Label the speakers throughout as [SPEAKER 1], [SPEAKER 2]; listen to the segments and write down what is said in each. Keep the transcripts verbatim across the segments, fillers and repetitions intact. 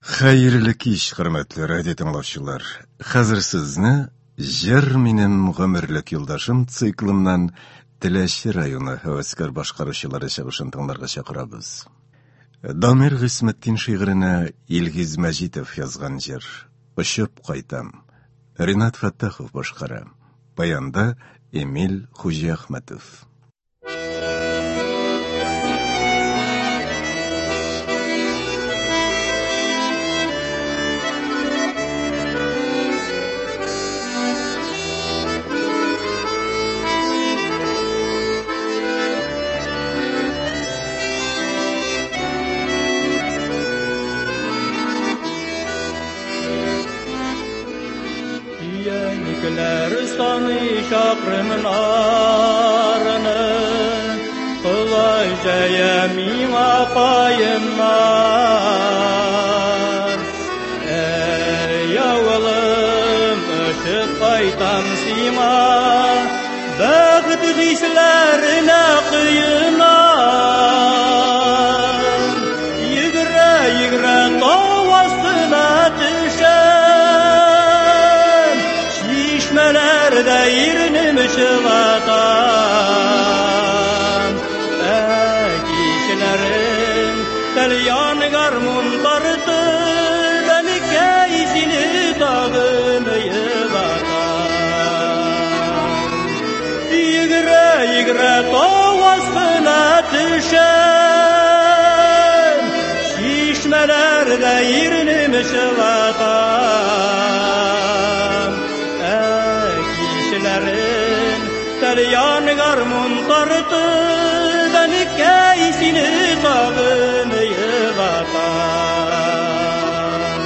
[SPEAKER 1] Xayrlı kiş, hürmetli radio dinləyicilər. Hazır sizni Jer menim ömürlük yoldaşım циклымнан Теләші районы хәвәскәр башкаручылары чыгышын тыңларга чакырабыз. Дамир Гыйсмәттин шигыренә Илгиз Мәҗитов язган җыр «Очып кайтам». Ринат Фаттахов башкара. Баянда Эмиль Хуҗиәхмәтов.
[SPEAKER 2] Şakrımın arını Kılayca yemin apayınlar Ey yavulum ışık kaytan sima Bəğd dişlerine kıyınar Yigre yigre dağ astına düşen Şişmelerde Şıvatan Ekişlerin Telyan garmun tartı Beni keysini dağını yıvatan Yigre yigre tovasına düşen Şişmelerde yirnim şıvatan Ekişlerin Telyan garmun tartı Beni keysini dağını yıvatan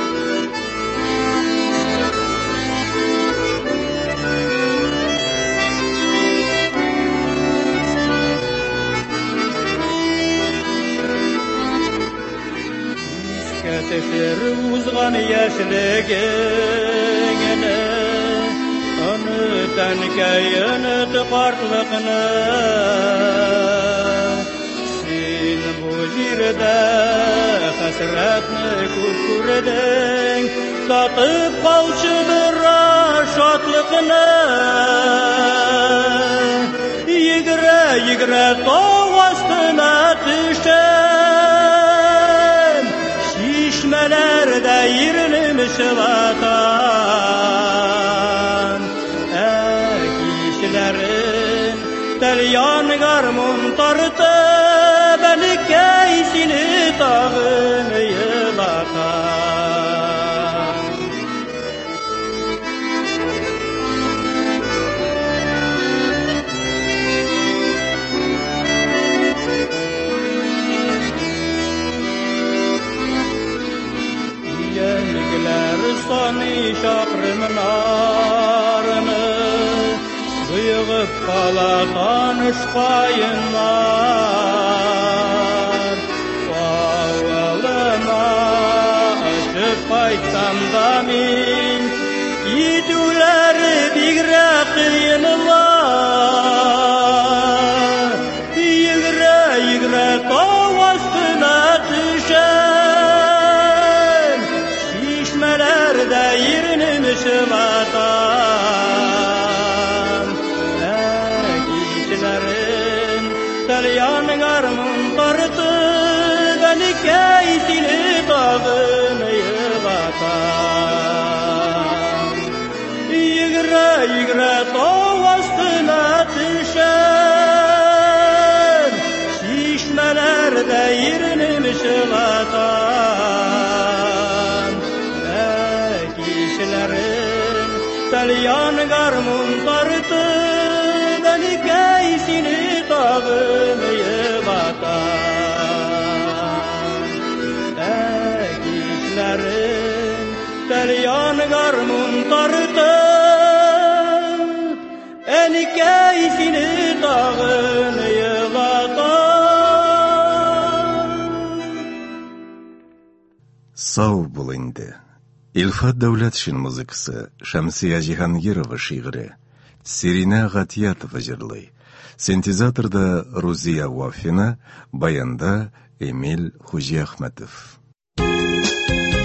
[SPEAKER 2] İsketişir uzgan yaşligini Önüten kayınıt kartlıqını Sin bu jirde hasretni kukurdin Tatıp kalçıdır şatlıqını Yigre yigre tağ astına düşen Şişmelerde yirilmiş vatan Ekişlerin Telyan garmun tartı Beni keysini dağını yıvatan Yenlikler sani şakrımın arını Yığıp kala tanışkayınlar Bağılıma açıp kaytsam da min Yidüleri bigre kıyınlar Yigre yigre tav astına düşen Şişmelerde yirnimiş vatan Telyan garmun tartı Beni keysini dağını yıvatan Yigre yigre tağ astına düşen Şişmelerde yirnimiş vatan Ekişlerin Telyan garmun tartı Beni keysini dağını yıvatan Ekişlerin Telyan garmun tartı Beni keysini dağını yıvatan
[SPEAKER 1] Sağ bul indi. İlfat Davlatşin muzыкысы Шамсия Жихангирова шигыры Сирина Гатьятова жырлый. Синтезаторда Рузия Вафина, баянда Эмиль Хуҗиәхмәтов.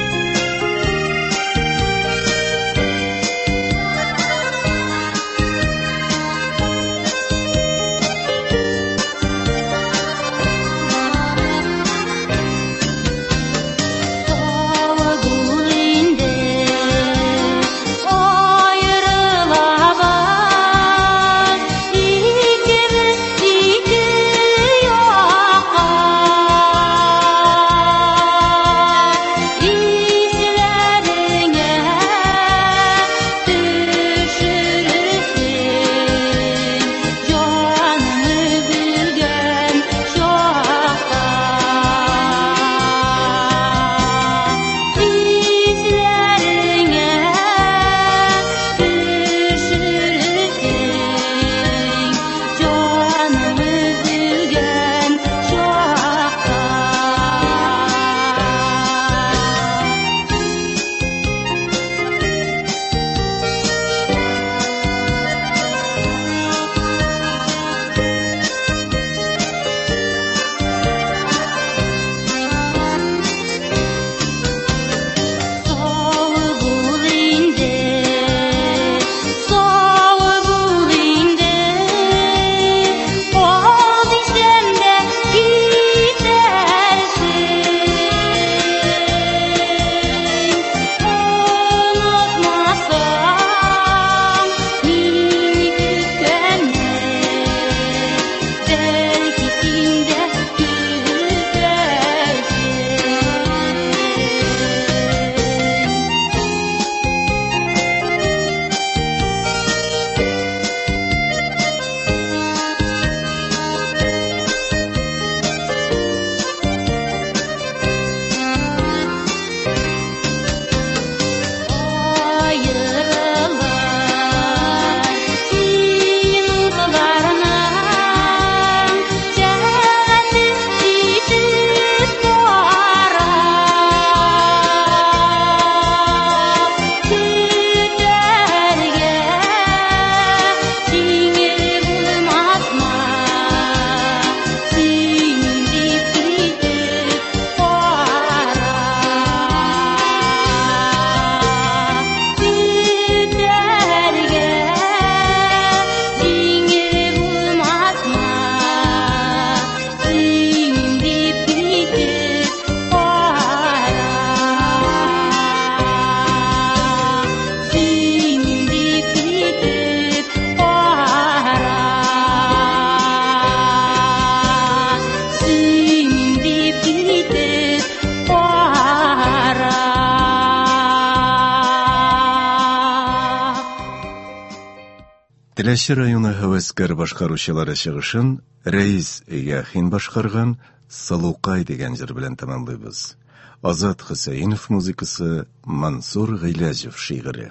[SPEAKER 1] Теләче районы хәвәскәр башкаручылары чыгышын Рәис Яхин башкарган Салукай дигән җыр белән тәмамлыйбыз. Азат Хөсәенов музыкасы, Мансур Гыйләҗев шигыре.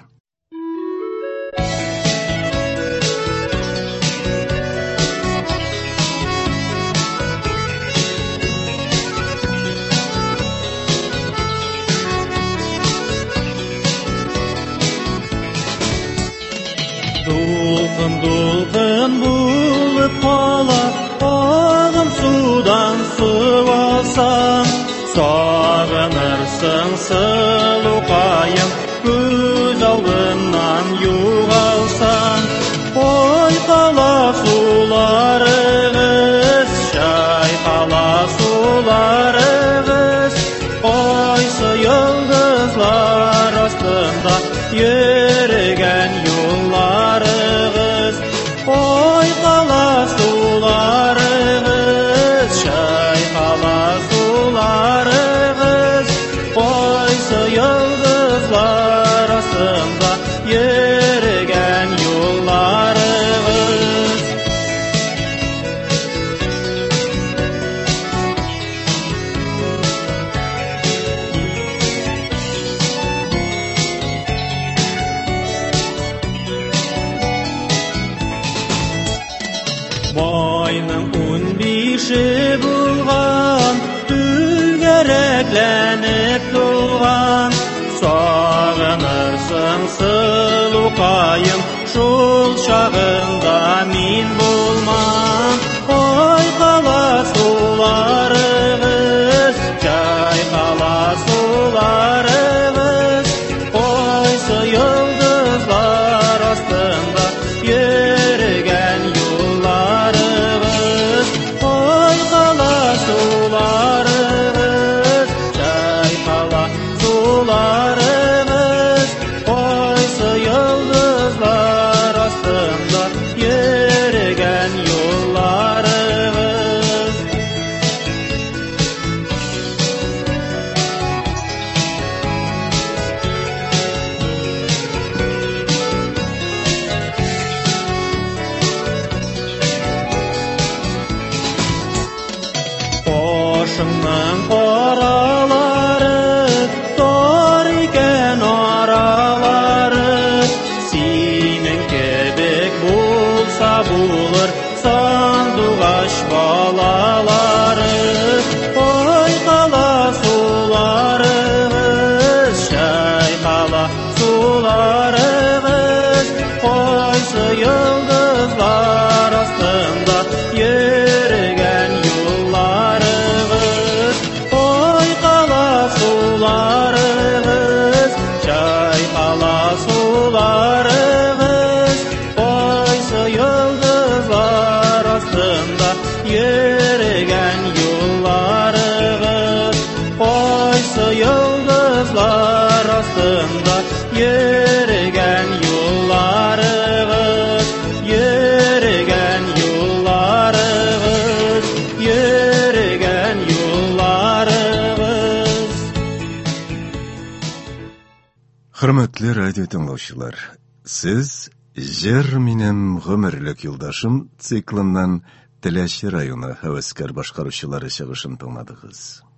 [SPEAKER 2] Дулкын-дулкын булып кала, агым судан суалсаң, сагынырсың сылукаем, күз алдыннан югалсаң. Ойкала суларыгыз, чайкала суларыгыз, койсы йылдызлар астында йөргән юлларыгыз. Ойкала суларыгыз, чайкала суларыгыз, койсы йылдызлар астында йөргән юлларыгыз. Байның ун бише булган, түгәрәкләнеп тулган, сагынырсың сылукаем, шул чагында мин булмам. Ойкала суларыгыз, чайкала суларыгыз, койсы йылдызлар астында йөргән юлларыгыз. Ойкала суларыгыз, чайкала суларыгыз, койсы йылдызлар астында йөргән юлларыгыз. Кошыңның каралары, тар икән аралары, синең кебек булса булыр сандугач балалары. Ойкала суларыгыз, чайкала суларыгыз, койсы йылдызлар астында йөргән юлларыгыз. Ойкала суларыгыз, чайкала суларыгыз, койсы йылдызлар астында йөргән юлларыгыз. Койсы йылдызлар астында йөргән юлларыгыз. Йөргән юлларыгыз, йөргән юлларыгыз.
[SPEAKER 1] Хөрмәтле радио тыңлаучылар, сез «Җыр минем гомерлек юлдашым» циклыннан Теләче районы хәвәскәр башкаручылары чыгышын тыңладыгыз.